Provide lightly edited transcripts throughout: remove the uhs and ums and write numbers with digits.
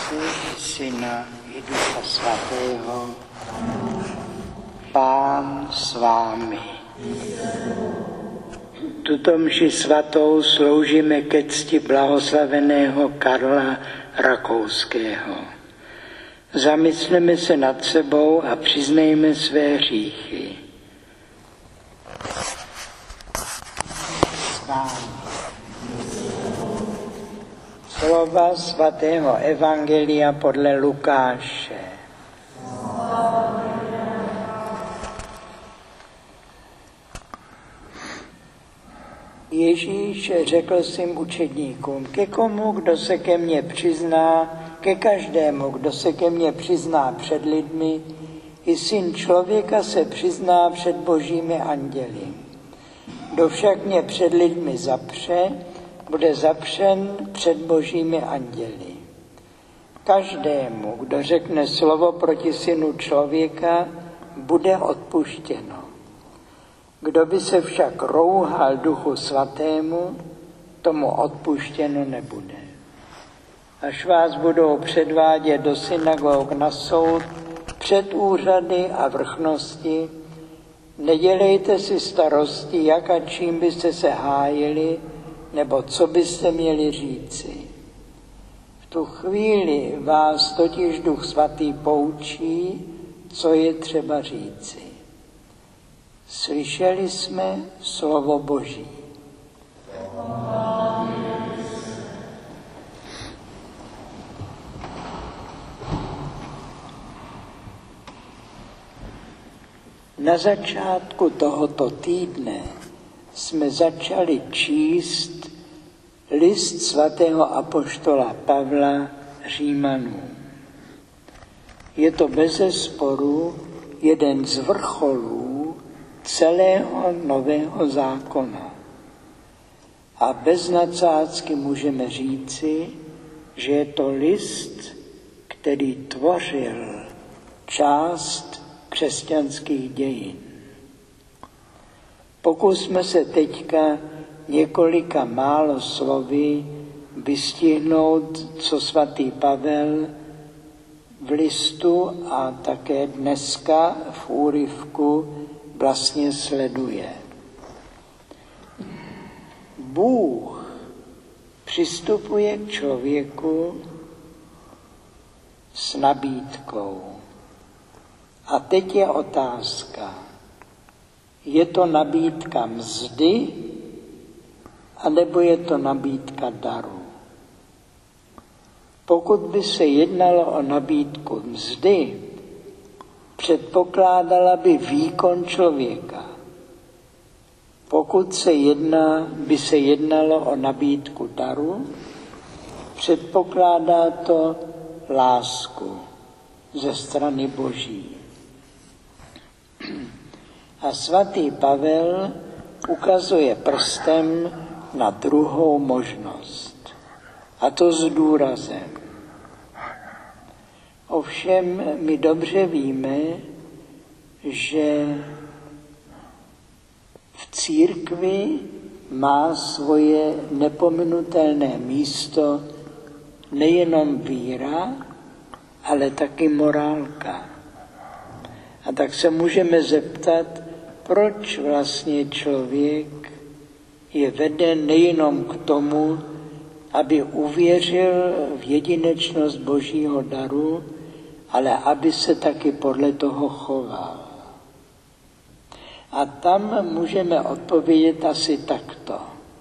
Otce i Syna i Ducha Svatého. Pán s vámi. Tuto mši svatou sloužíme ke cti blahoslaveného Karla Rakouského. Zamysleme se nad sebou a přiznejme své hříchy. Slova svatého evangelia podle Lukáše. Ježíš řekl svým učedníkům: ke komu, kdo se ke mně přizná, ke každému, kdo se ke mně přizná před lidmi, i Syn člověka se přizná před božími anděli. Kdo však mě před lidmi zapře, bude zapřen před božími anděli. Každému, kdo řekne slovo proti Synu člověka, bude odpuštěno. Kdo by se však rouhal Duchu Svatému, tomu odpuštěno nebude. Až vás budou předvádět do synagog na soud, před úřady a vrchnosti, nedělejte si starosti, jak a čím byste se hájili, nebo co byste měli říci. V tu chvíli vás totiž Duch Svatý poučí, co je třeba říci. Slyšeli jsme slovo Boží. Na začátku tohoto týdne jsme začali číst list svatého apoštola Pavla Římanům. Je to bezesporu jeden z vrcholů celého Nového zákona. A bez nadsázky můžeme říci, že je to list, který tvořil část křesťanských dějin. Pokusme se teďka několika málo slovy vystihnout, co svatý Pavel v listu a také dneska v úryvku vlastně sleduje. Bůh přistupuje k člověku s nabídkou. A teď je otázka, je to nabídka mzdy, anebo je to nabídka daru? Pokud by se jednalo o nabídku mzdy, předpokládala by výkon člověka. Pokud by se jednalo o nabídku daru, předpokládá to lásku ze strany Boží. A svatý Pavel ukazuje prstem na druhou možnost. A to s důrazem. Ovšem my dobře víme, že v církvi má svoje nepominutelné místo nejenom víra, ale taky morálka. A tak se můžeme zeptat, proč vlastně člověk je veden nejenom k tomu, aby uvěřil v jedinečnost Božího daru, ale aby se taky podle toho choval. A tam můžeme odpovědět asi takto.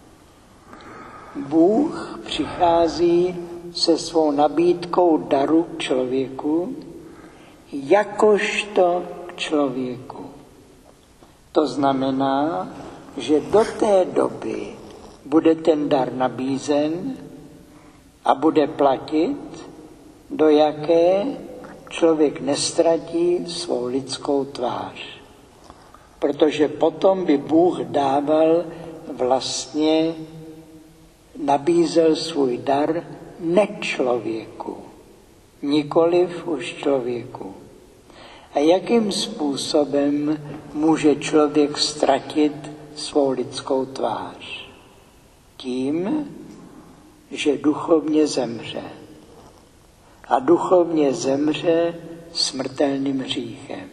Bůh přichází se svou nabídkou daru k člověku, jakožto k člověku. To znamená, že do té doby bude ten dar nabízen a bude platit, do jaké člověk nestratí svou lidskou tvář. Protože potom by Bůh nabízel svůj dar nečlověku, nikoliv už člověku. A jakým způsobem může člověk ztratit svou lidskou tvář? Tím, že duchovně zemře. a duchovně zemře smrtelným hříchem.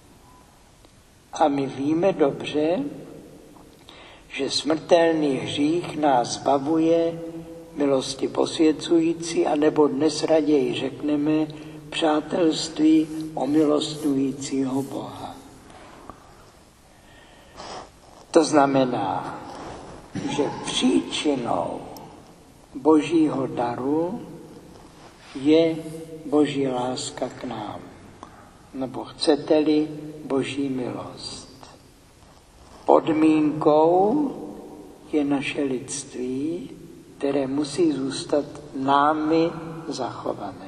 A my víme dobře, že smrtelný hřích nás zbavuje milosti posvěcující, anebo dnes raději řekneme přátelství omilostňujícího Boha. To znamená, že příčinou Božího daru je Boží láska k nám, nebo chcete-li Boží milost. Podmínkou je naše lidství, které musí zůstat námi zachované.